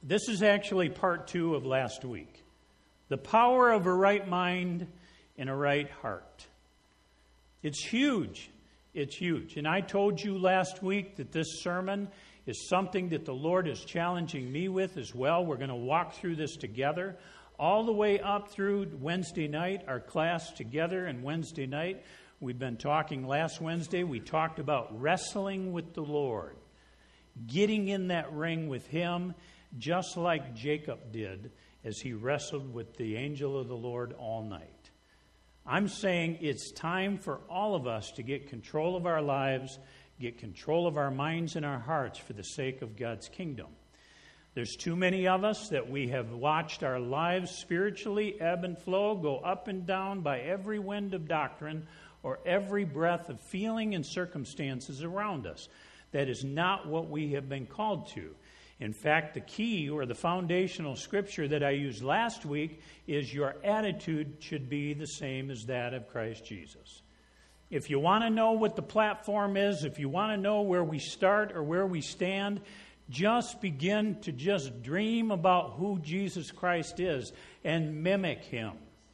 This is actually part 2 of last week. The power of a right mind and a right heart. It's huge. It's huge. And I told you last week that this sermon is something that the Lord is challenging me with as well. We're going to walk through this together all the way up through Wednesday night, our class together, and Wednesday night. We've been talking last Wednesday. We talked about wrestling with the Lord, getting in that ring with Him, just like Jacob did as he wrestled with the angel of the Lord all night. I'm saying it's time for all of us to get control of our lives, get control of our minds and our hearts for the sake of God's kingdom. There's too many of us that we have watched our lives spiritually ebb and flow, go up and down by every wind of doctrine or every breath of feeling and circumstances around us. That is not what we have been called to. In fact, the key or the foundational scripture that I used last week is your attitude should be the same as that of Christ Jesus. If you want to know what the platform is, if you want to know where we start or where we stand, just begin to just dream about who Jesus Christ is and mimic Him.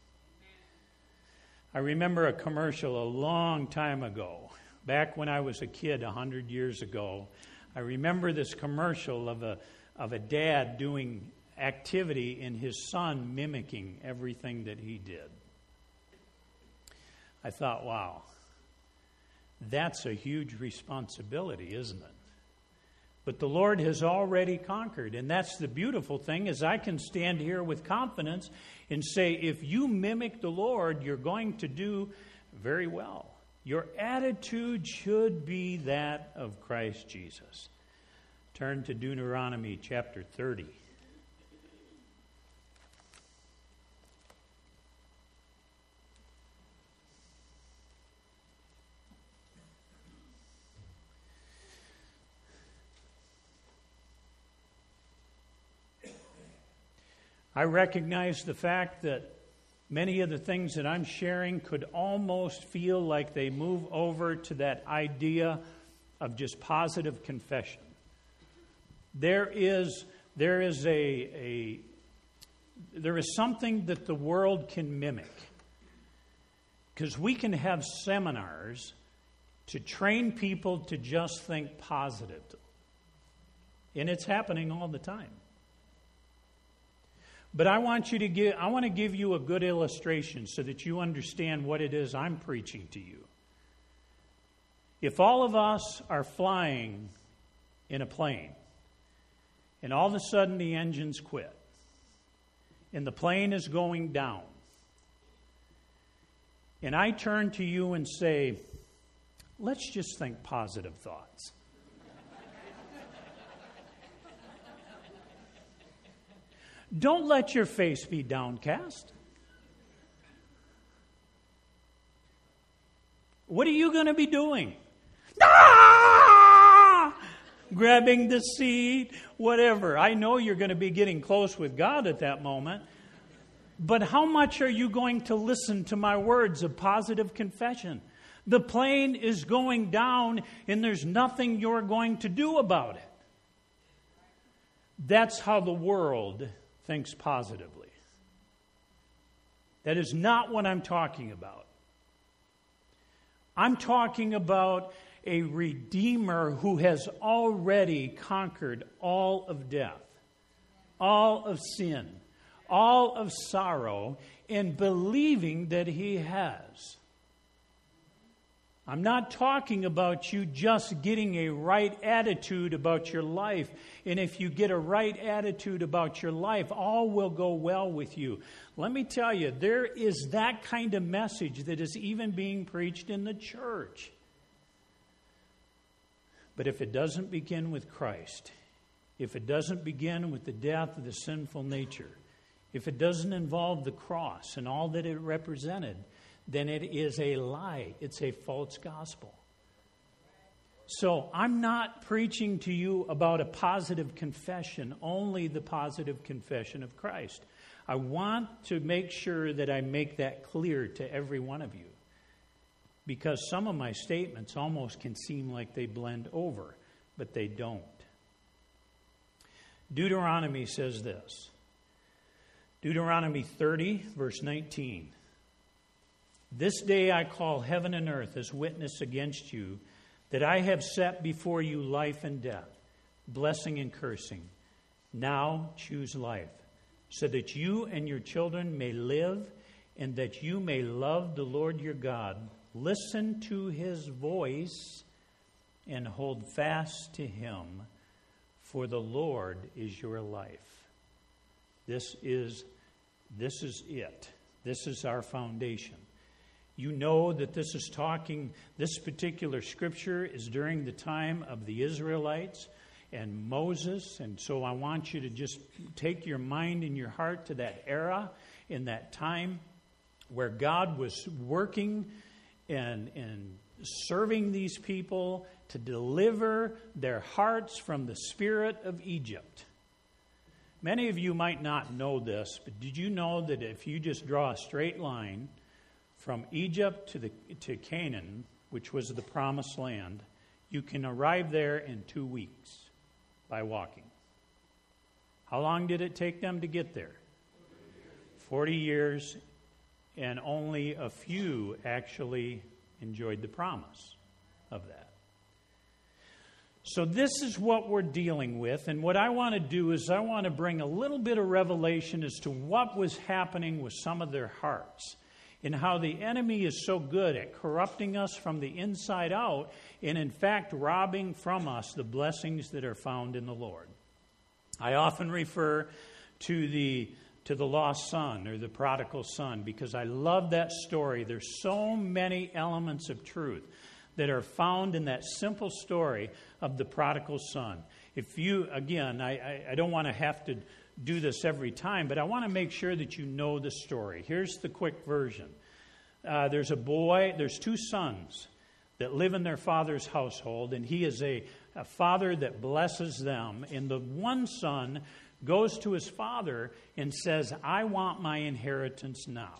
I remember a commercial a long time ago, back when I was a kid 100 years ago. I remember this commercial of a dad doing activity and his son mimicking everything that he did. I thought, wow, that's a huge responsibility, isn't it? But the Lord has already conquered, and that's the beautiful thing, is I can stand here with confidence and say, if you mimic the Lord, you're going to do very well. Your attitude should be that of Christ Jesus. Turn to Deuteronomy chapter 30. I recognize the fact that many of the things that I'm sharing could almost feel like they move over to that idea of just positive confession. There is something that the world can mimic. Because we can have seminars to train people to just think positive. And it's happening all the time. But I want to give you a good illustration so that you understand what it is I'm preaching to you. If all of us are flying in a plane, and all of a sudden the engines quit, and the plane is going down, and I turn to you and say, let's just think positive thoughts. Don't let your face be downcast. What are you going to be doing? Grabbing the seat, whatever. I know you're going to be getting close with God at that moment. But how much are you going to listen to my words of positive confession? The plane is going down and there's nothing you're going to do about it. That's how the world thinks positively. That is not what I'm talking about. I'm talking about a Redeemer who has already conquered all of death, all of sin, all of sorrow, and believing that He has. I'm not talking about you just getting a right attitude about your life. And if you get a right attitude about your life, all will go well with you. Let me tell you, there is that kind of message that is even being preached in the church. But if it doesn't begin with Christ, if it doesn't begin with the death of the sinful nature, if it doesn't involve the cross and all that it represented, then it is a lie. It's a false gospel. So I'm not preaching to you about a positive confession, only the positive confession of Christ. I want to make sure that I make that clear to every one of you, because some of my statements almost can seem like they blend over, but they don't. Deuteronomy says this. Deuteronomy 30, verse 19. This day I call heaven and earth as witness against you that I have set before you life and death, blessing and cursing. Now choose life, so that you and your children may live, and that you may love the Lord your God. Listen to his voice and hold fast to him, for the Lord is your life. This is it. This is our foundation. You know that this particular scripture is during the time of the Israelites and Moses, and so I want you to just take your mind and your heart to that era, in that time where God was working and serving these people to deliver their hearts from the spirit of Egypt. Many of you might not know this, but did you know that if you just draw a straight line from Egypt to Canaan, which was the promised land, you can arrive there in 2 weeks by walking? How long did it take them to get there? 40 years, and only a few actually enjoyed the promise of that. So this is what we're dealing with, and what I want to do is I want to bring a little bit of revelation as to what was happening with some of their hearts, and how the enemy is so good at corrupting us from the inside out, and in fact robbing from us the blessings that are found in the Lord. I often refer to the lost son, or the prodigal son, because I love that story. There's so many elements of truth that are found in that simple story of the prodigal son. If you, again, I don't want to have to do this every time, but I want to make sure that you know the story. Here's the quick version. There's 2 sons that live in their father's household, and he is a father that blesses them. And the one son goes to his father and says, I want my inheritance now.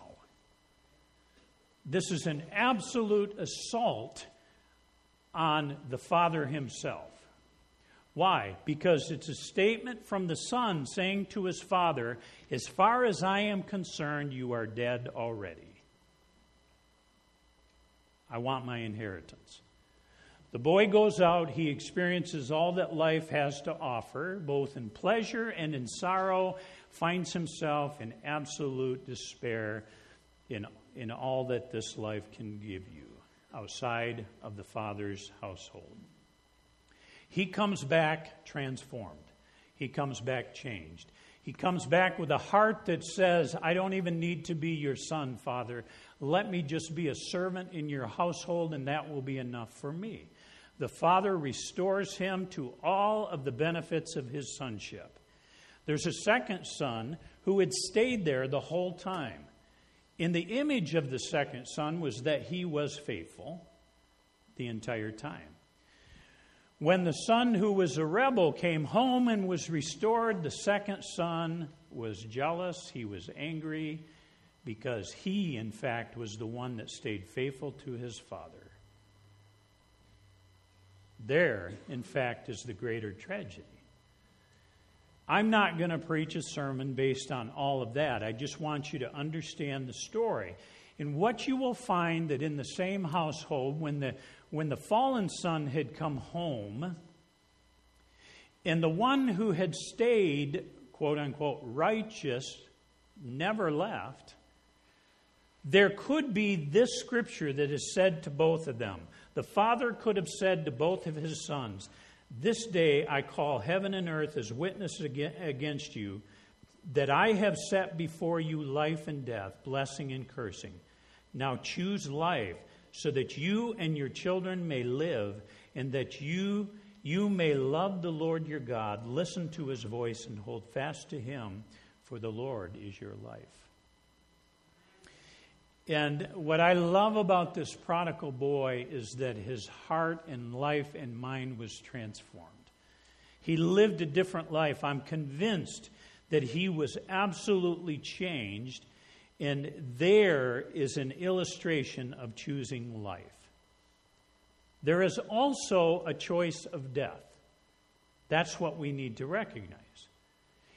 This is an absolute assault on the father himself. Why? Because it's a statement from the son saying to his father, as far as I am concerned, you are dead already. I want my inheritance. The boy goes out, he experiences all that life has to offer, both in pleasure and in sorrow, finds himself in absolute despair in all that this life can give you, outside of the Father's household. He comes back transformed. He comes back changed. He comes back with a heart that says, I don't even need to be your son, Father. Let me just be a servant in your household, and that will be enough for me. The Father restores him to all of the benefits of his sonship. There's a second son who had stayed there the whole time. In the image of the second son was that he was faithful the entire time. When the son who was a rebel came home and was restored, the second son was jealous. He was angry because he, in fact, was the one that stayed faithful to his father. There, in fact, is the greater tragedy. I'm not going to preach a sermon based on all of that. I just want you to understand the story. And what you will find that in the same household, when the fallen son had come home, and the one who had stayed, quote unquote, righteous, never left, there could be this scripture that is said to both of them. The father could have said to both of his sons, this day I call heaven and earth as witness against you, that I have set before you life and death, blessing and cursing. Now choose life, so that you and your children may live, and that you may love the Lord your God, listen to his voice, and hold fast to him, for the Lord is your life. And what I love about this prodigal boy is that his heart and life and mind was transformed. He lived a different life. I'm convinced that he was absolutely changed, and there is an illustration of choosing life. There is also a choice of death. That's what we need to recognize.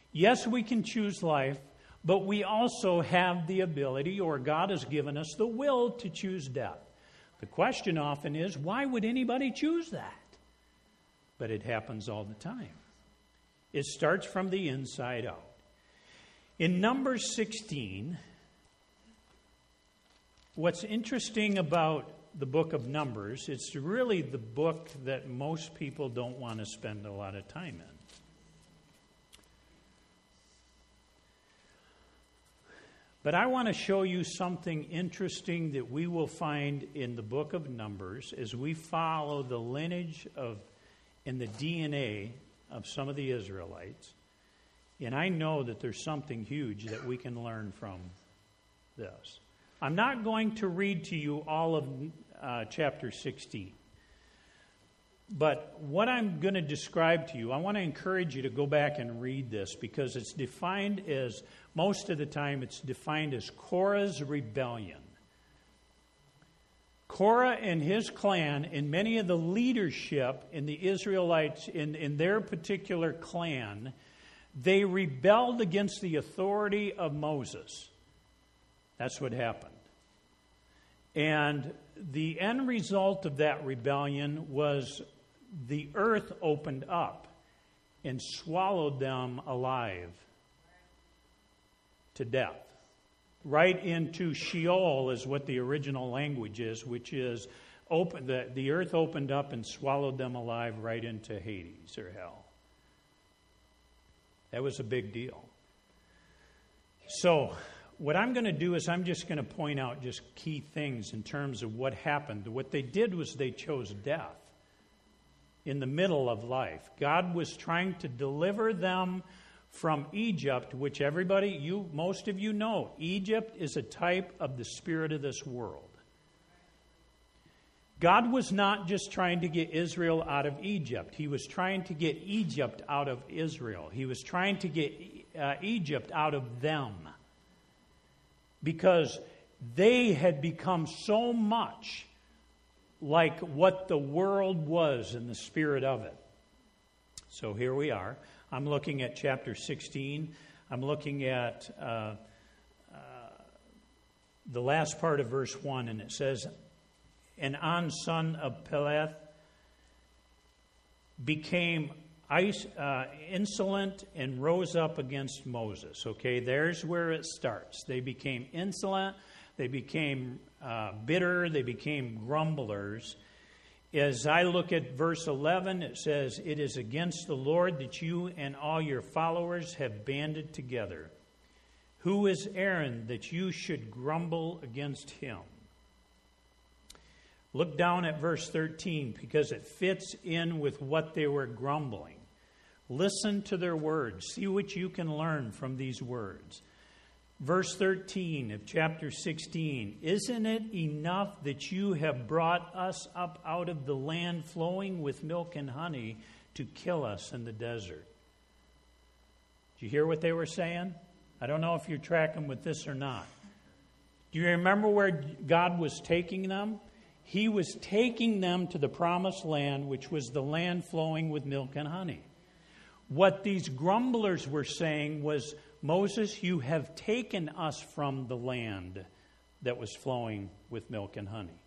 Yes, we can choose life, but we also have the ability, or God has given us the will to choose death. The question often is, why would anybody choose that? But it happens all the time. It starts from the inside out. In Numbers 16, what's interesting about the book of Numbers, it's really the book that most people don't want to spend a lot of time in. But I want to show you something interesting that we will find in the book of Numbers as we follow the lineage of and the DNA of some of the Israelites. And I know that there's something huge that we can learn from this. I'm not going to read to you all of chapter 16. But what I'm going to describe to you, I want to encourage you to go back and read this because it's defined as, most of the time, it's defined as Korah's rebellion. Korah and his clan, and many of the leadership in the Israelites, in their particular clan, they rebelled against the authority of Moses. That's what happened. And the end result of that rebellion was the earth opened up and swallowed them alive to death. Right into Sheol is what the original language is, which is the earth opened up and swallowed them alive right into Hades or hell. That was a big deal. So what I'm going to do is I'm just going to point out just key things in terms of what happened. What they did was they chose death in the middle of life. God was trying to deliver them from Egypt, which most of you know. Egypt is a type of the spirit of this world. God was not just trying to get Israel out of Egypt. He was trying to get Egypt out of Israel. He was trying to get Egypt out of them. Because they had become so much like what the world was in the spirit of it. So here we are. I'm looking at chapter 16. I'm looking at the last part of verse 1, and it says, "And On, son of Peleth, became insolent and rose up against Moses." Okay, there's where it starts. They became insolent. They became bitter. They became grumblers. As I look at verse 11, it says, "It is against the Lord that you and all your followers have banded together. Who is Aaron that you should grumble against him?" Look down at verse 13 because it fits in with what they were grumbling. Listen to their words. See what you can learn from these words. Verse 13 of chapter 16, "Isn't it enough that you have brought us up out of the land flowing with milk and honey to kill us in the desert?" Do you hear what they were saying? I don't know if you're tracking with this or not. Do you remember where God was taking them? He was taking them to the promised land, which was the land flowing with milk and honey. What these grumblers were saying was, "Moses, you have taken us from the land that was flowing with milk and honey."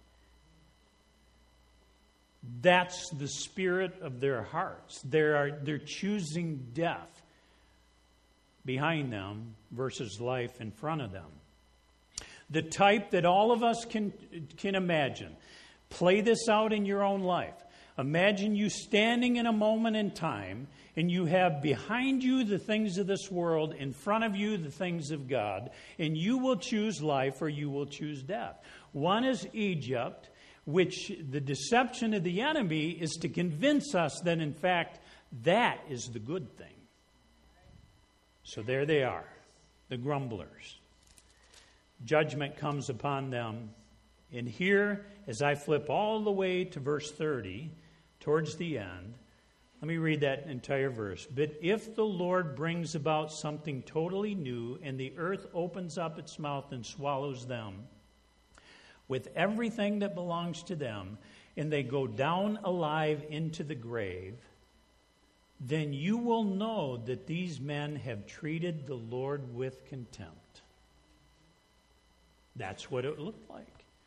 That's the spirit of their hearts. They're choosing death behind them versus life in front of them. The type that all of us can imagine. Play this out in your own life. Imagine you standing in a moment in time, and you have behind you the things of this world, in front of you the things of God, and you will choose life or you will choose death. One is Egypt, which the deception of the enemy is to convince us that, in fact, that is the good thing. So there they are, the grumblers. Judgment comes upon them. And here, as I flip all the way to verse 30, towards the end, let me read that entire verse. "But if the Lord brings about something totally new, and the earth opens up its mouth and swallows them, with everything that belongs to them, and they go down alive into the grave, then you will know that these men have treated the Lord with contempt. That's what it looked like.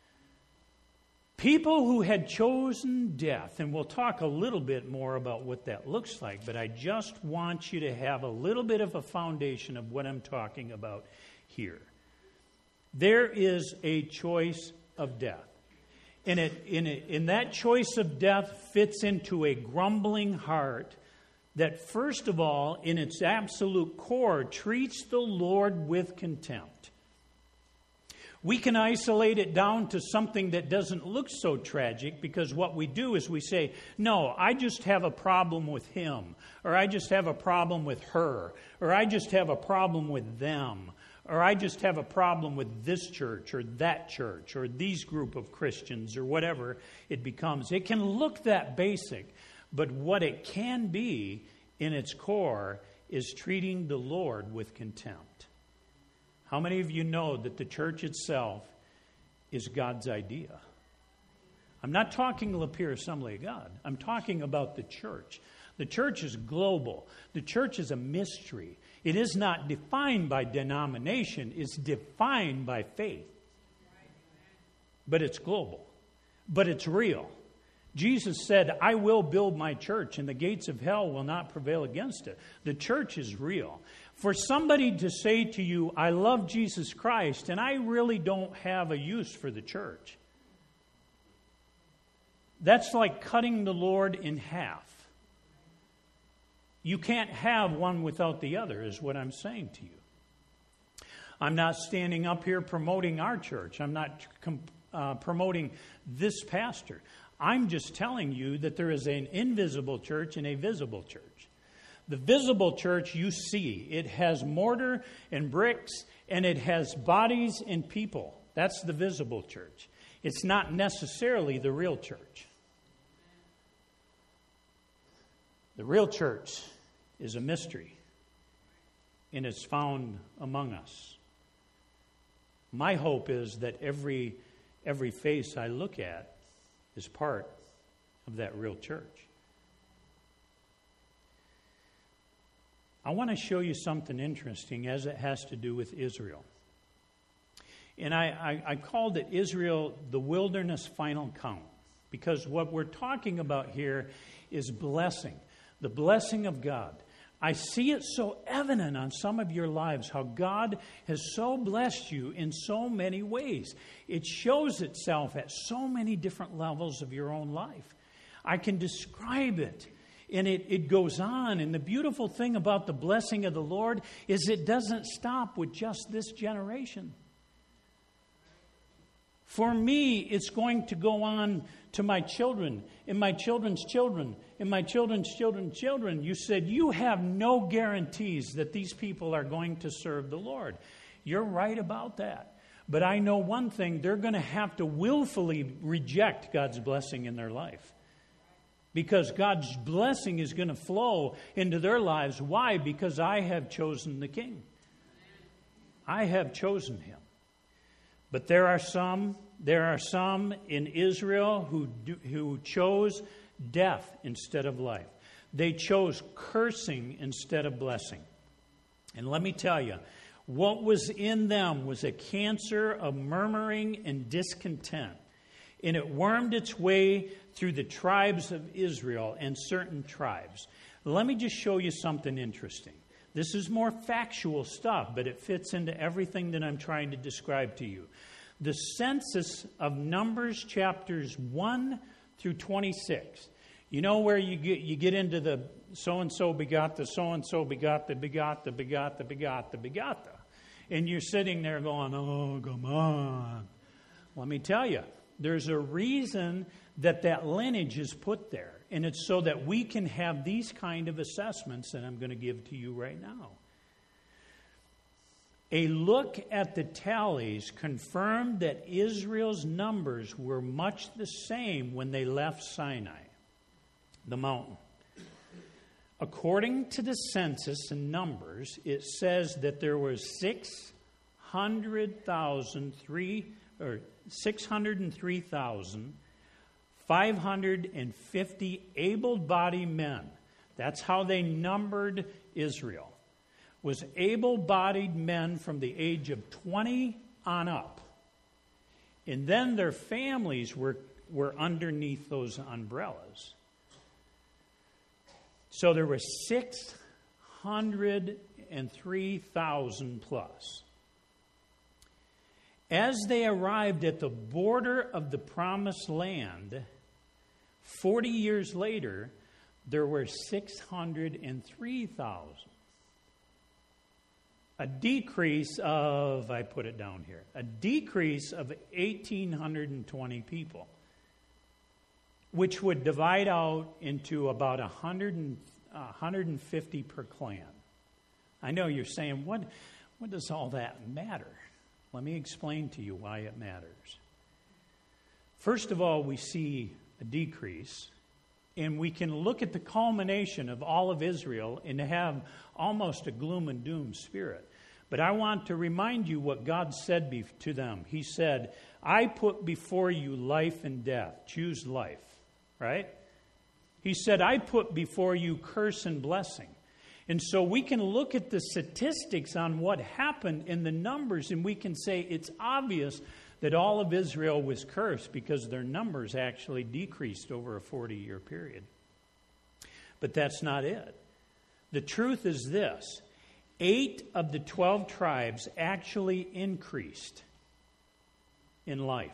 People who had chosen death, and we'll talk a little bit more about what that looks like, but I just want you to have a little bit of a foundation of what I'm talking about here. There is a choice of death. And that choice of death fits into a grumbling heart that, first of all, in its absolute core, treats the Lord with contempt. We can isolate it down to something that doesn't look so tragic, because what we do is we say, no, I just have a problem with him, or I just have a problem with her, or I just have a problem with them, or I just have a problem with this church or that church or these group of Christians or whatever it becomes. It can look that basic, but what it can be in its core is treating the Lord with contempt. How many of you know that the church itself is God's idea? I'm not talking Lapeer Assembly of God. I'm talking about the church. The church is global. The church is a mystery. It is not defined by denomination. It's defined by faith. But it's global. But it's real. Jesus said, I will build my church, and the gates of hell will not prevail against it. The church is real. For somebody to say to you, I love Jesus Christ, and I really don't have a use for the church, that's like cutting the Lord in half. You can't have one without the other, is what I'm saying to you. I'm not standing up here promoting our church. I'm not promoting this pastor. I'm just telling you that there is an invisible church and a visible church. The visible church you see. It has mortar and bricks, and it has bodies and people. That's the visible church. It's not necessarily the real church. The real church is a mystery, and it's found among us. My hope is that every face I look at is part of that real church. I want to show you something interesting as it has to do with Israel. And I called it Israel, the Wilderness Final Count, because what we're talking about here is blessing, the blessing of God. I see it so evident on some of your lives, how God has so blessed you in so many ways. It shows itself at so many different levels of your own life. I can describe it, and it goes on. And the beautiful thing about the blessing of the Lord is it doesn't stop with just this generation. For me, it's going to go on to my children, and my children's children, and my children's children's children. You said you have no guarantees that these people are going to serve the Lord. You're right about that. But I know one thing, they're going to have to willfully reject God's blessing in their life. Because God's blessing is going to flow into their lives. Why? Because I have chosen the King. I have chosen him. But there are some in Israel who chose death instead of life. They chose cursing instead of blessing. And let me tell you, what was in them was a cancer of murmuring and discontent. And it wormed its way through the tribes of Israel and certain tribes. Let me just show you something interesting. This is more factual stuff, but it fits into everything that I'm trying to describe to you. The census of Numbers chapters 1 through 26. You know where you get into the so-and-so begot the so-and-so begot the begot the begot the begot the begot the. And you're sitting there going, oh, come on. Let me tell you, there's a reason that lineage is put there. And it's so that we can have these kind of assessments that I'm going to give to you right now. A look at the tallies confirmed that Israel's numbers were much the same when they left Sinai, the mountain. According to the census and Numbers, it says that there were 603,550 able-bodied men That's how they numbered Israel, was able-bodied men from the age of 20 on up. And then their families were underneath those umbrellas. So there were 603,000 plus. As they arrived at the border of the promised land, 40 years later, there were 603,000. A decrease of, I put it down here, a decrease of 1,820 people, which would divide out into about 150 per clan. I know you're saying, what does all that matter? Let me explain to you why it matters. First of all, we see a decrease, and we can look at the culmination of all of Israel and have almost a gloom and doom spirit. But I want to remind you what God said to them. He said, I put before you life and death. Choose life, right? He said, I put before you curse and blessing. And so we can look at the statistics on what happened in the numbers, and we can say it's obvious that all of Israel was cursed because their numbers actually decreased over a 40-year period. But that's not it. The truth is this. 8 of the 12 tribes actually increased in life.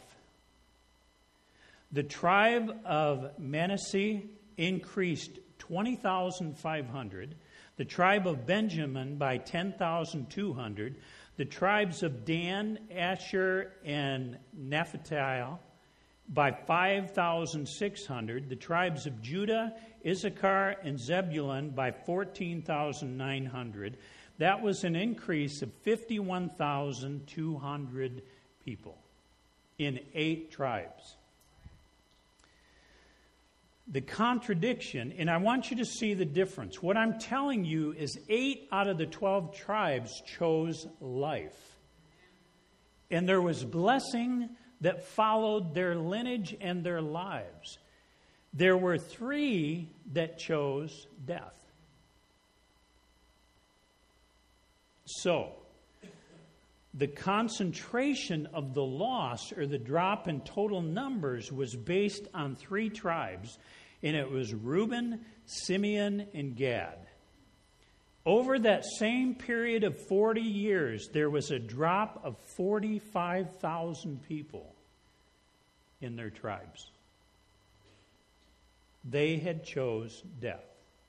The tribe of Manasseh increased 20,500. The tribe of Benjamin by 10,200. The tribes of Dan, Asher, and Naphtali by 5,600. The tribes of Judah, Issachar, and Zebulun by 14,900. That was an increase of 51,200 people in 8 tribes. The contradiction, and I want you to see the difference. What I'm telling you is 8 out of the 12 tribes chose life. And there was blessing that followed their lineage and their lives. There were 3 that chose death. So, the concentration of the loss or the drop in total numbers was based on 3 tribes, and it was Reuben, Simeon, and Gad. Over that same period of 40 years, there was a drop of 45,000 people in their tribes. They had chose death.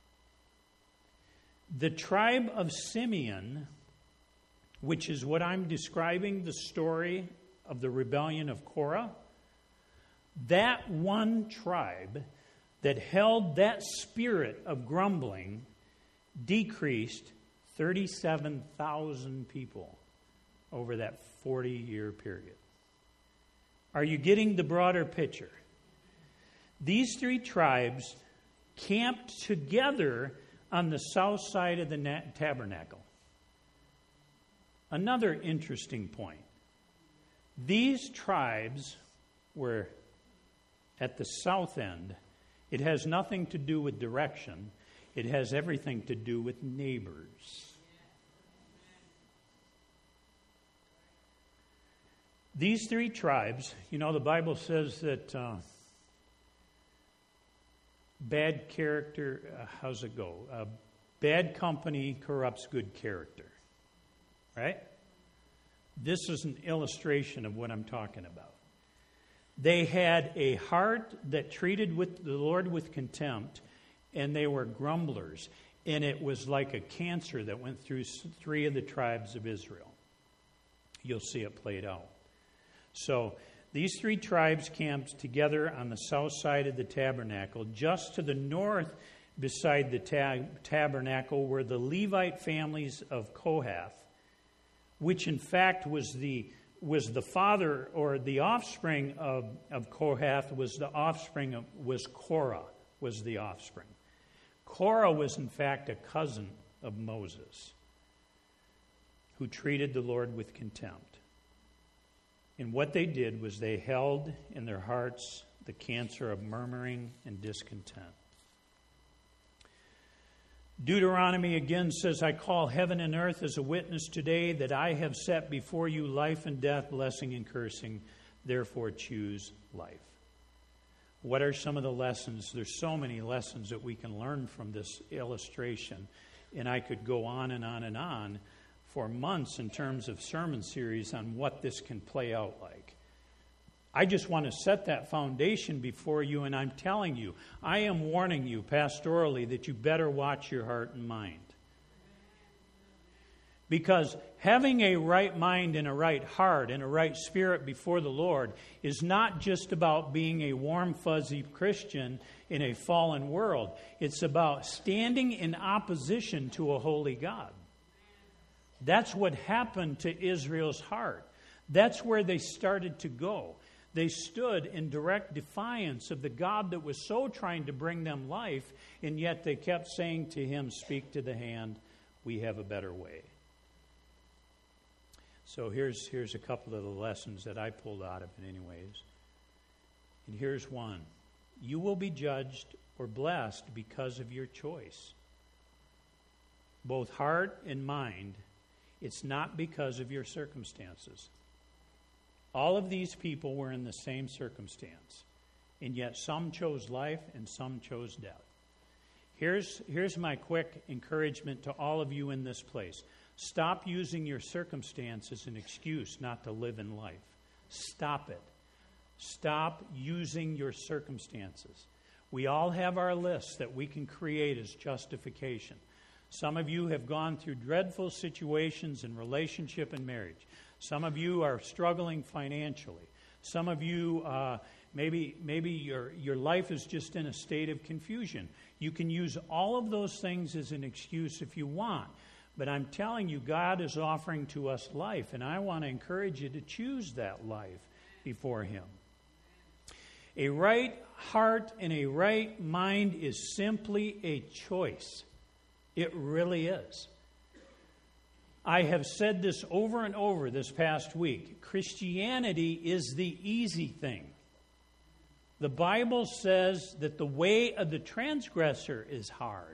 The tribe of Simeon, which is what I'm describing, the story of the rebellion of Korah, that one tribe that held that spirit of grumbling decreased 37,000 people over that 40-year period. Are you getting the broader picture? These 3 tribes camped together on the south side of the tabernacle. Another interesting point. These tribes were at the south end. It has nothing to do with direction. It has everything to do with neighbors. These 3 tribes, the Bible says that bad character, how's it go? Bad company corrupts good character. Right? This is an illustration of what I'm talking about. They had a heart that treated with the Lord with contempt, and they were grumblers. And it was like a cancer that went through 3 of the tribes of Israel. You'll see it played out. So these 3 tribes camped together on the south side of the tabernacle. Just to the north beside the tabernacle were the Levite families of Kohath, which in fact was the father or the offspring of Kohath was Korah was the offspring. Korah was in fact a cousin of Moses who treated the Lord with contempt. And what they did was they held in their hearts the cancer of murmuring and discontent. Deuteronomy again says, I call heaven and earth as a witness today that I have set before you life and death, blessing and cursing. Therefore choose life. What are some of the lessons? There's so many lessons that we can learn from this illustration. And I could go on and on and on for months in terms of sermon series on what this can play out like. I just want to set that foundation before you, and I'm telling you, I am warning you pastorally that you better watch your heart and mind. Because having a right mind and a right heart and a right spirit before the Lord is not just about being a warm, fuzzy Christian in a fallen world. It's about standing in opposition to a holy God. That's what happened to Israel's heart. That's where they started to go. They stood in direct defiance of the God that was so trying to bring them life, and yet they kept saying to him, speak to the hand, we have a better way. So here's a couple of the lessons that I pulled out of it anyways. And here's one. You will be judged or blessed because of your choice. Both heart and mind. It's not because of your circumstances. All of these people were in the same circumstance, and yet some chose life and some chose death. Here's my quick encouragement to all of you in this place. Stop using your circumstance as an excuse not to live in life. Stop it. Stop using your circumstances. We all have our lists that we can create as justification. Some of you have gone through dreadful situations in relationship and marriage. Some of you are struggling financially. Some of you, maybe your life is just in a state of confusion. You can use all of those things as an excuse if you want. But I'm telling you, God is offering to us life, and I want to encourage you to choose that life before Him. A right heart and a right mind is simply a choice. It really is. I have said this over and over this past week. Christianity is the easy thing. The Bible says that the way of the transgressor is hard.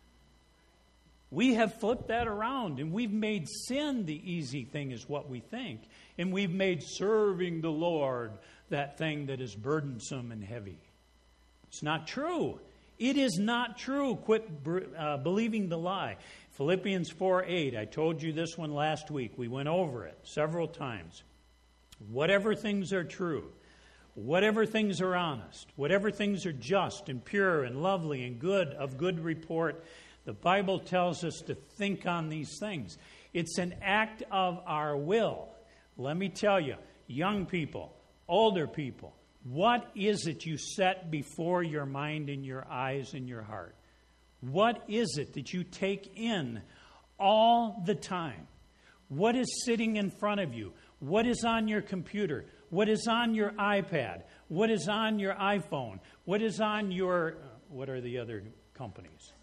We have flipped that around, and we've made sin the easy thing is what we think. And we've made serving the Lord that thing that is burdensome and heavy. It's not true. It is not true. Quit believing the lie. Philippians 4:8. I told you this one last week. We went over it several times. Whatever things are true, whatever things are honest, whatever things are just and pure and lovely and good, of good report, the Bible tells us to think on these things. It's an act of our will. Let me tell you, young people, older people, what is it you set before your mind and your eyes and your heart? What is it that you take in all the time? What is sitting in front of you? What is on your computer? What is on your iPad? What is on your iPhone? What is on your... what are the other companies?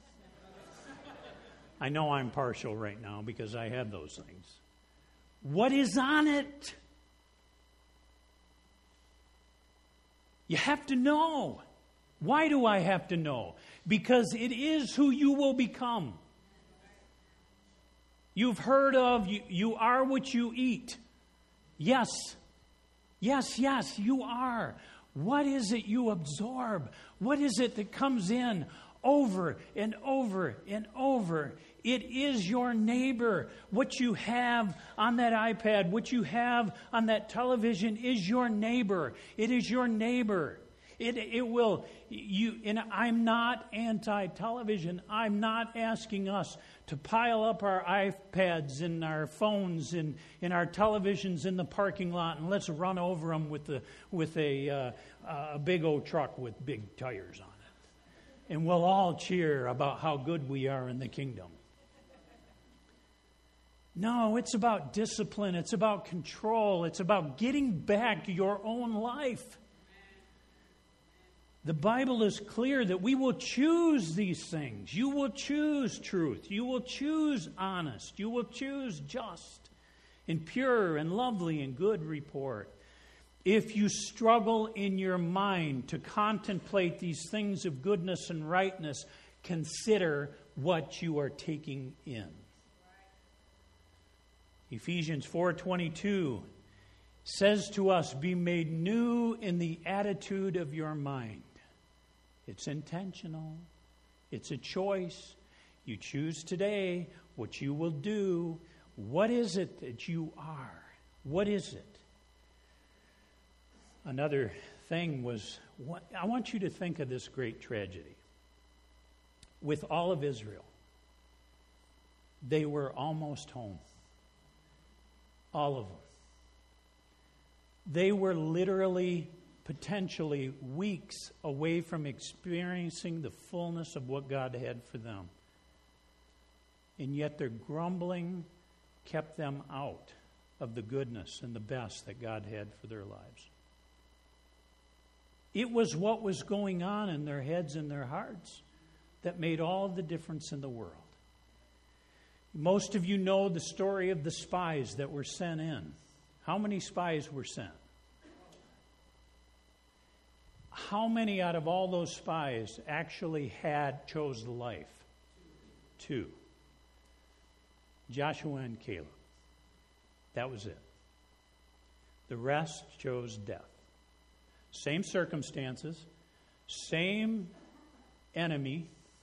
I know I'm partial right now because I have those things. What is on it? You have to know. Why do I have to know? Because it is who you will become. You've heard of you are what you eat. Yes. Yes, you are. What is it you absorb? What is it that comes in over and over and over? It is your neighbor. What you have on that iPad, what you have on that television is your neighbor. It is your neighbor. It will, and I'm not anti-television. I'm not asking us to pile up our iPads and our phones and our televisions in the parking lot and let's run over them with a big old truck with big tires on it. And we'll all cheer about how good we are in the kingdom. No, it's about discipline. It's about control. It's about getting back your own life. The Bible is clear that we will choose these things. You will choose truth. You will choose honest. You will choose just and pure and lovely and good report. If you struggle in your mind to contemplate these things of goodness and rightness, consider what you are taking in. Ephesians 4:22 says to us, be made new in the attitude of your mind. It's intentional. It's a choice. You choose today what you will do. What is it that you are? What is it? Another thing was, I want you to think of this great tragedy. With all of Israel, they were almost home. All of them. They were literally, potentially, weeks away from experiencing the fullness of what God had for them. And yet their grumbling kept them out of the goodness and the best that God had for their lives. It was what was going on in their heads and their hearts that made all the difference in the world. Most of you know the story of the spies that were sent in. How many spies were sent? How many out of all those spies actually chose life? 2. Joshua and Caleb. That was it. The rest chose death. Same circumstances, same enemy,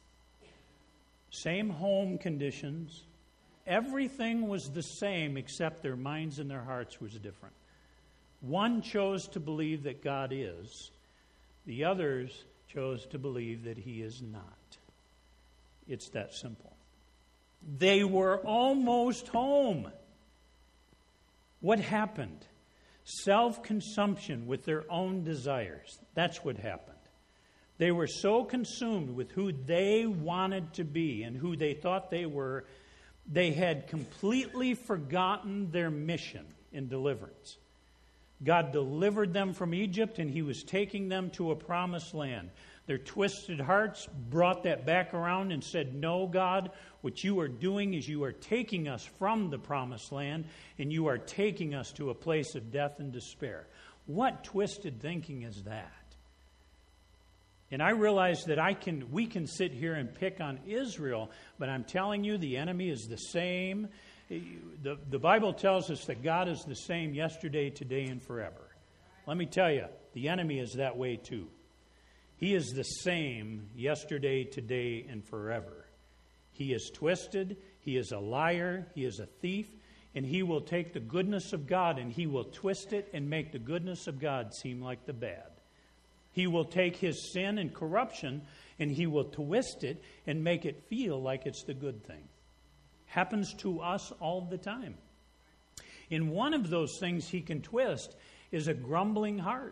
same home conditions. Everything was the same except their minds and their hearts was different. One chose to believe that God is. The others chose to believe that He is not. It's that simple. They were almost home. What happened? Self-consumption with their own desires. That's what happened. They were so consumed with who they wanted to be and who they thought they were, they had completely forgotten their mission in deliverance. God delivered them from Egypt, and He was taking them to a promised land. Their twisted hearts brought that back around and said, no, God, what you are doing is you are taking us from the promised land, and you are taking us to a place of death and despair. What twisted thinking is that? And I realize that we can sit here and pick on Israel, but I'm telling you, the enemy is the same. The Bible tells us that God is the same yesterday, today, and forever. Let me tell you, the enemy is that way too. He is the same yesterday, today, and forever. He is twisted, he is a liar, he is a thief, and he will take the goodness of God and he will twist it and make the goodness of God seem like the bad. He will take his sin and corruption and he will twist it and make it feel like it's the good thing. Happens to us all the time. And one of those things he can twist is a grumbling heart.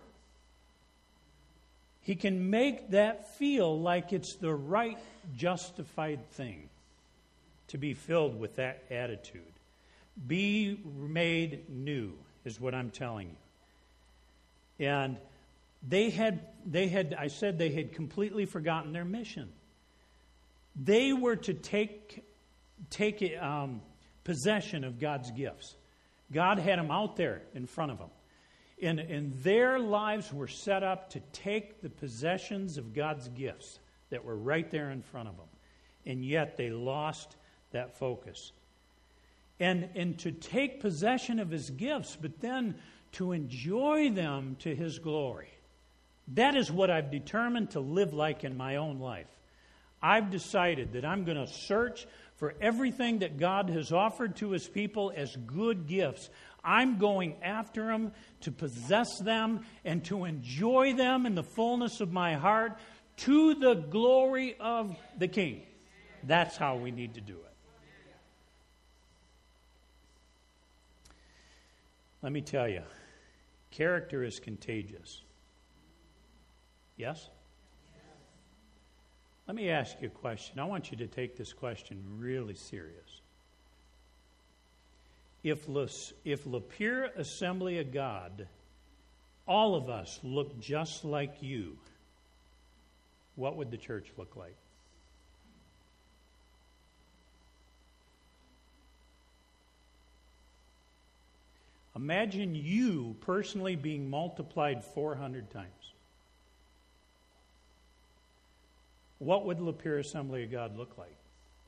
He can make that feel like it's the right, justified thing to be filled with that attitude. Be made new is what I'm telling you. And they had completely forgotten their mission. They were to take possession of God's gifts. God had them out there in front of them. And their lives were set up to take the possessions of God's gifts that were right there in front of them. And yet they lost that focus. And to take possession of His gifts, but then to enjoy them to His glory. That is what I've determined to live like in my own life. I've decided that I'm going to search for everything that God has offered to His people as good gifts. I'm going after them to possess them and to enjoy them in the fullness of my heart to the glory of the King. That's how we need to do it. Let me tell you, character is contagious. Yes? Let me ask you a question. I want you to take this question really serious. If Lapeer Assembly of God, all of us look just like you, what would the church look like? Imagine you personally being multiplied 400 times. What would Lapeer Assembly of God look like?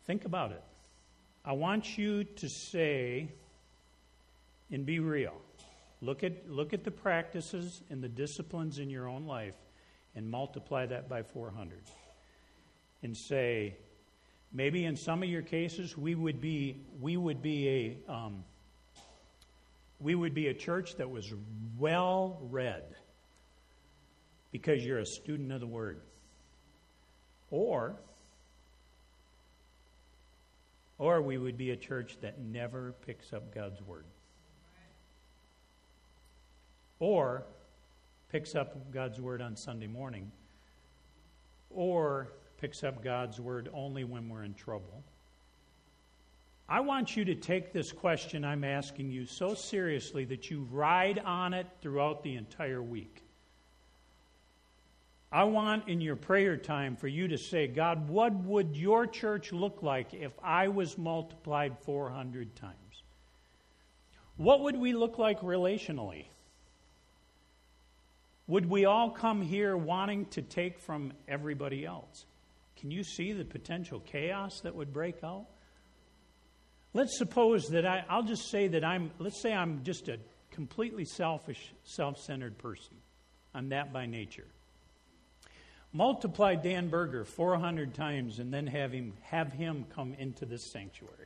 Think about it. I want you to say and be real. Look at the practices and the disciplines in your own life and multiply that by 400. And say, maybe in some of your cases we would be a church that was well read because you're a student of the Word. Or we would be a church that never picks up God's Word. Or picks up God's Word on Sunday morning. Or picks up God's Word only when we're in trouble. I want you to take this question I'm asking you so seriously that you ride on it throughout the entire week. I want in your prayer time for you to say, God, what would your church look like if I was multiplied 400 times? What would we look like relationally? Would we all come here wanting to take from everybody else? Can you see the potential chaos that would break out? Let's suppose that I'll just say that let's say I'm just a completely selfish, self-centered person. I'm that by nature. Multiply Dan Berger 400 times and then have him come into this sanctuary.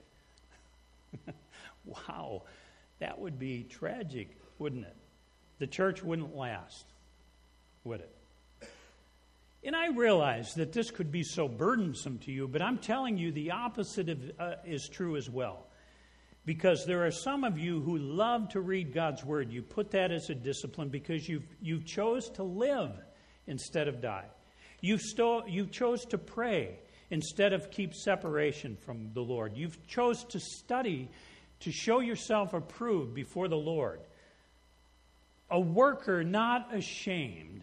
Wow, that would be tragic, wouldn't it? The church wouldn't last, would it? And I realize that this could be so burdensome to you, but I'm telling you the opposite is true as well. Because there are some of you who love to read God's Word. You put that as a discipline because you chose to live instead of die. You chose to pray instead of keep separation from the Lord. You've chose to study to show yourself approved before the Lord. A worker not ashamed.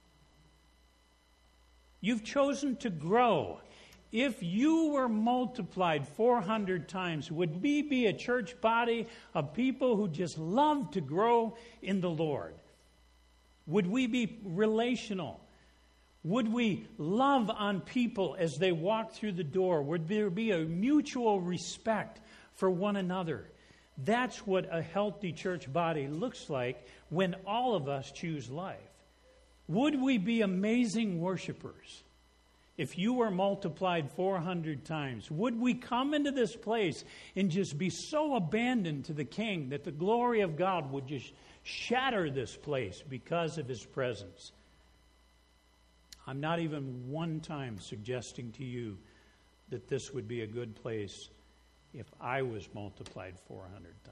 You've chosen to grow. If you were multiplied 400 times, would we be a church body of people who just love to grow in the Lord? Would we be relational? Would we love on people as they walk through the door? Would there be a mutual respect for one another? That's what a healthy church body looks like when all of us choose life. Would we be amazing worshipers if you were multiplied 400 times? Would we come into this place and just be so abandoned to the King that the glory of God would just shatter this place because of His presence? I'm not even one time suggesting to you that this would be a good place if I was multiplied 400 times.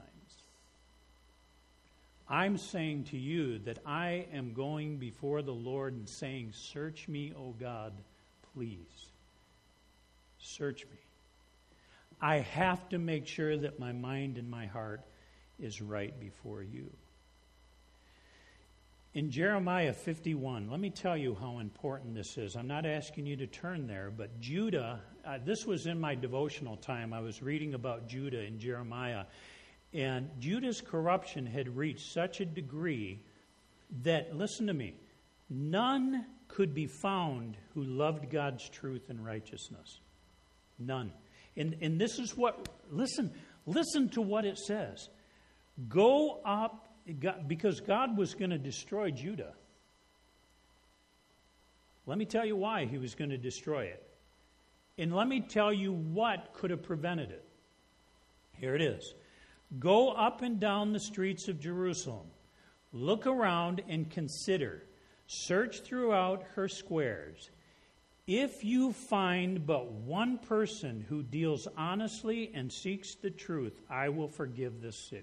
I'm saying to you that I am going before the Lord and saying, search me, O God, please. Search me. I have to make sure that my mind and my heart is right before you. In Jeremiah 51, let me tell you how important this is. I'm not asking you to turn there, but Judah, this was in my devotional time. I was reading about Judah in Jeremiah, and Judah's corruption had reached such a degree that, listen to me, none could be found who loved God's truth and righteousness. None. And this is what, listen to what it says. Go up, because God was going to destroy Judah. Let me tell you why He was going to destroy it. And let me tell you what could have prevented it. Here it is. Go up and down the streets of Jerusalem. Look around and consider. Search throughout her squares. If you find but one person who deals honestly and seeks the truth, I will forgive this city.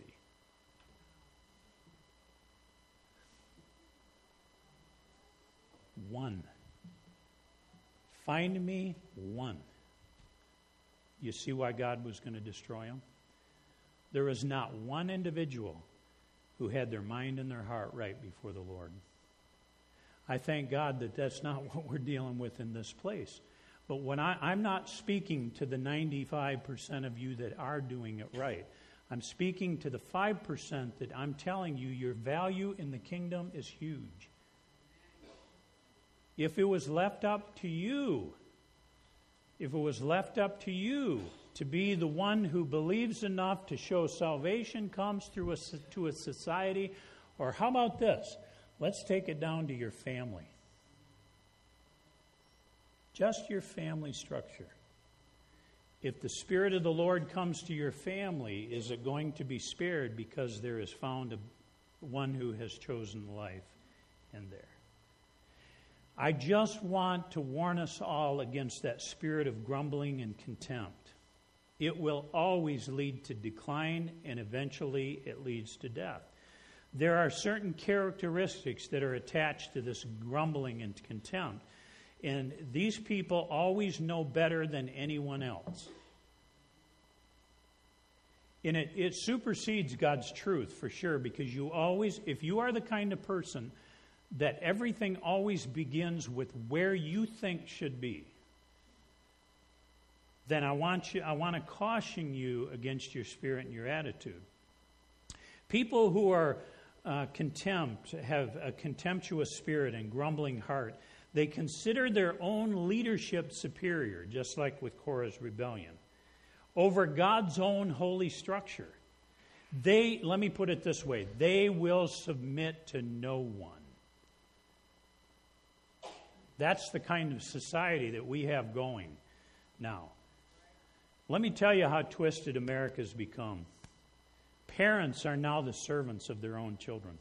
One. Find me one. You see why God was going to destroy him? There was not one individual who had their mind and their heart right before the Lord. I thank God that that's not what we're dealing with in this place. But when I'm not speaking to the 95% of you that are doing it right. I'm speaking to the 5% that I'm telling you your value in the kingdom is huge. If it was left up to you, if it was left up to you to be the one who believes enough to show salvation comes through to a society, or how about this? Let's take it down to your family. Just your family structure. If the Spirit of the Lord comes to your family, is it going to be spared because there is found one who has chosen life in there? I just want to warn us all against that spirit of grumbling and contempt. It will always lead to decline, and eventually it leads to death. There are certain characteristics that are attached to this grumbling and contempt, and these people always know better than anyone else. And it supersedes God's truth for sure, because if you are the kind of person that everything always begins with where you think should be, then I want to caution you against your spirit and your attitude. People who are have a contemptuous spirit and grumbling heart, they consider their own leadership superior, just like with Korah's rebellion, over God's own holy structure. Let me put it this way, they will submit to no one. That's the kind of society that we have going now. Let me tell you how twisted America's become. Parents are now the servants of their own children.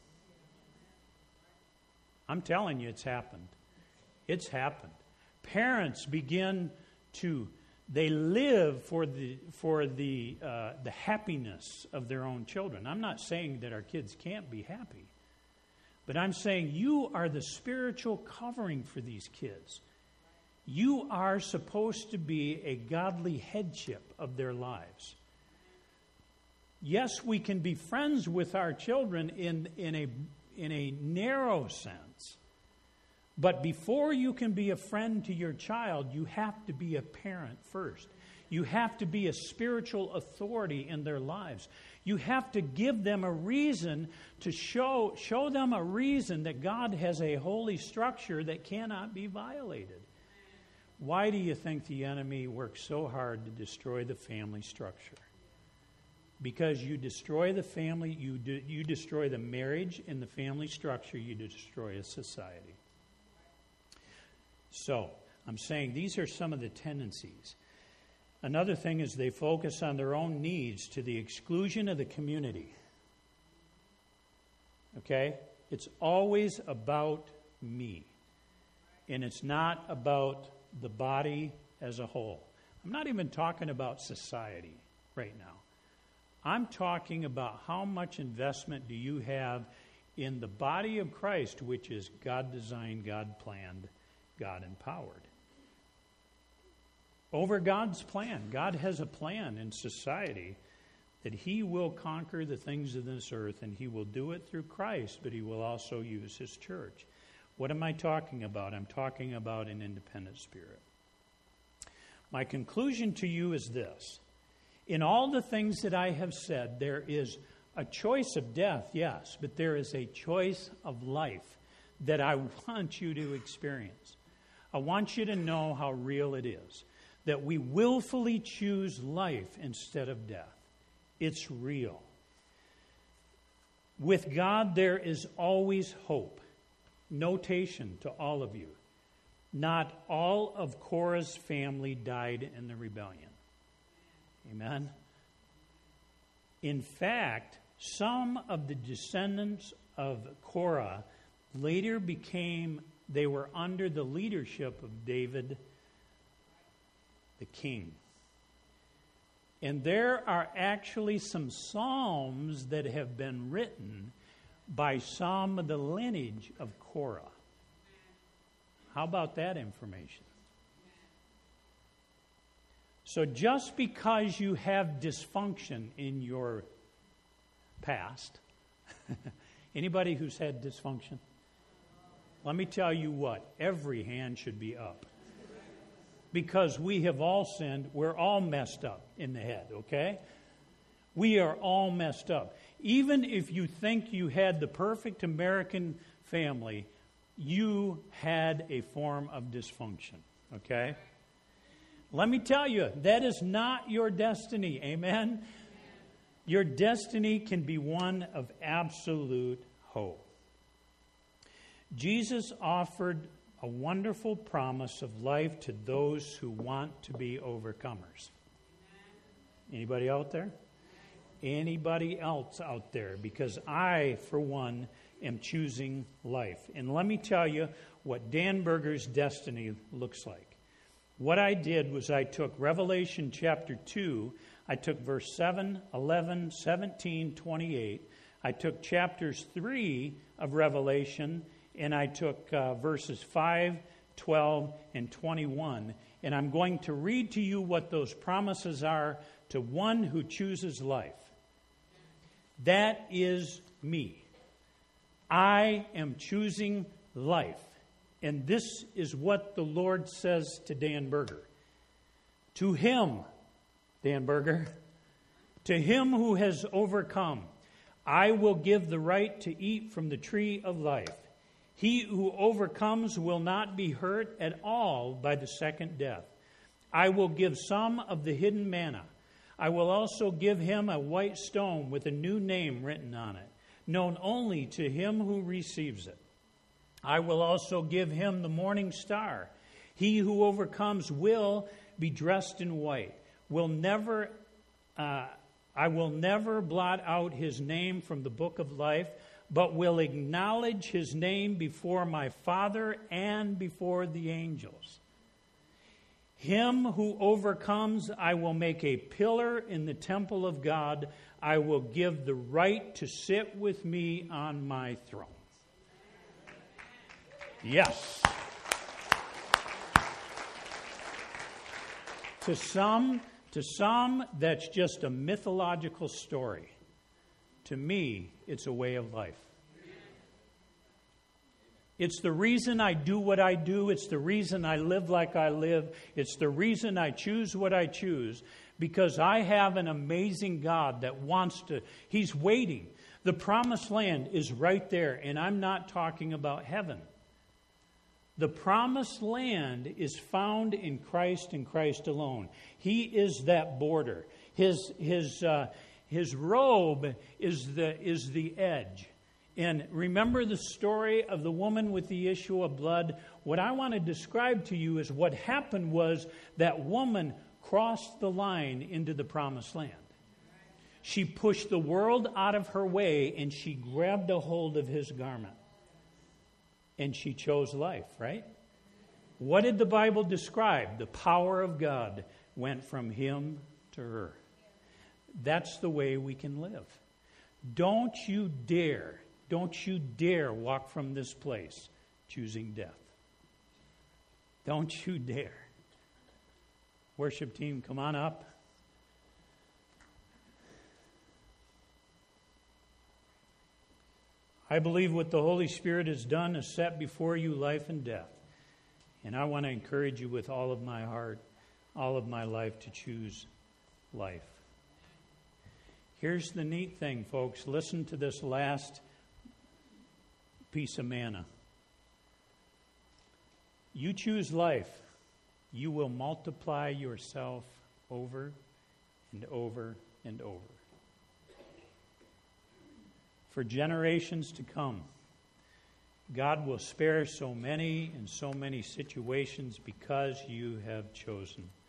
I'm telling you, it's happened. It's happened. Parents they live for the happiness of their own children. I'm not saying that our kids can't be happy, but I'm saying you are the spiritual covering for these kids. You are supposed to be a godly headship of their lives. Yes, we can be friends with our children in a narrow sense. But before you can be a friend to your child, you have to be a parent first. You have to be a spiritual authority in their lives. You have to give them a reason to show them a reason that God has a holy structure that cannot be violated. Why do you think the enemy works so hard to destroy the family structure? Because you destroy the family, you destroy the marriage and the family structure, you destroy a society. So, I'm saying these are some of the tendencies. Another thing is they focus on their own needs to the exclusion of the community. Okay? It's always about me. And it's not about the body as a whole. I'm not even talking about society right now. I'm talking about how much investment do you have in the body of Christ, which is God designed, God planned, God empowered. Over God's plan. God has a plan in society that He will conquer the things of this earth, and He will do it through Christ, but He will also use His church. What am I talking about? I'm talking about an independent spirit. My conclusion to you is this. In all the things that I have said, there is a choice of death, yes, but there is a choice of life that I want you to experience. I want you to know how real it is, that we willfully choose life instead of death. It's real. With God, there is always hope. Notation to all of you. Not all of Korah's family died in the rebellion. Amen? In fact, some of the descendants of Korah later they were under the leadership of David, the king. And there are actually some psalms that have been written by some of the lineage of Korah. How about that information? So just because you have dysfunction in your past, anybody who's had dysfunction? Let me tell you what, every hand should be up. Because we have all sinned, we're all messed up in the head, okay? We are all messed up. Even if you think you had the perfect American family, you had a form of dysfunction, okay? Let me tell you, that is not your destiny. Amen? Your destiny can be one of absolute hope. Jesus offered a wonderful promise of life to those who want to be overcomers. Anybody out there? Anybody else out there? Because I, for one, am choosing life. And let me tell you what Dan Berger's destiny looks like. What I did was I took Revelation chapter 2, I took verse 7, 11, 17, 28. I took chapters 3 of Revelation, and I took verses 5, 12, and 21. And I'm going to read to you what those promises are to one who chooses life. That is me. I am choosing life. And this is what the Lord says to Dan Berger. To him, Dan Berger, to him who has overcome, I will give the right to eat from the tree of life. He who overcomes will not be hurt at all by the second death. I will give some of the hidden manna. I will also give him a white stone with a new name written on it, known only to him who receives it. I will also give him the morning star. He who overcomes will be dressed in white. I will never blot out his name from the book of life, but will acknowledge his name before my Father and before the angels. Him who overcomes, I will make a pillar in the temple of God. I will give the right to sit with me on my throne. Yes. To some, that's just a mythological story. To me, it's a way of life. It's the reason I do what I do. It's the reason I live like I live. It's the reason I choose what I choose. Because I have an amazing God that wants to, He's waiting. The promised land is right there, and I'm not talking about heaven. The promised land is found in Christ and Christ alone. He is that border. His robe is the edge. And remember the story of the woman with the issue of blood? What I want to describe to you is what happened was that woman crossed the line into the promised land. She pushed the world out of her way and she grabbed a hold of his garment. And she chose life, right? What did the Bible describe? The power of God went from him to her. That's the way we can live. Don't you dare walk from this place choosing death. Don't you dare. Worship team, come on up. I believe what the Holy Spirit has done is set before you life and death. And I want to encourage you with all of my heart, all of my life, to choose life. Here's the neat thing, folks. Listen to this last piece of manna. You choose life, you will multiply yourself over and over and over. For generations to come, God will spare so many and so many situations because you have chosen